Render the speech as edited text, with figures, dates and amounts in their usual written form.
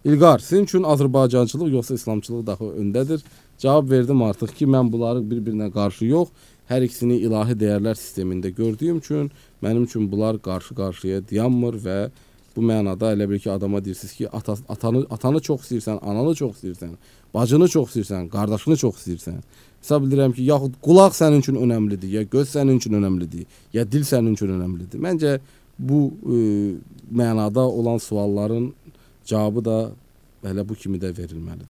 İlqar, sizin üçün Azərbaycançılıq yoxsa İslamçılıq daha öndədir? Cavab verdim artıq ki, mən bunları bir-birinə qarşı yox, hər ikisini ilahi dəyərlər sistemində gördüyüm üçün mənim üçün bunlar qarşı-qarşıya dayanmır və bu mənada elə bil ki, adama deyirsiniz ki, atanı çox istəyirsən, ananı çox istəyirsən, bacını çox istəyirsən, qardaşını çox istəyirsən. Hesab edirəm ki, yaxud qulaq sənin üçün önəmlidir, ya göz sənin üçün önəmlidir, ya dil sənin üçün önəmlidir. Məncə bu mənada olan sualların cavabı da elə bu kimi də verilməlidir.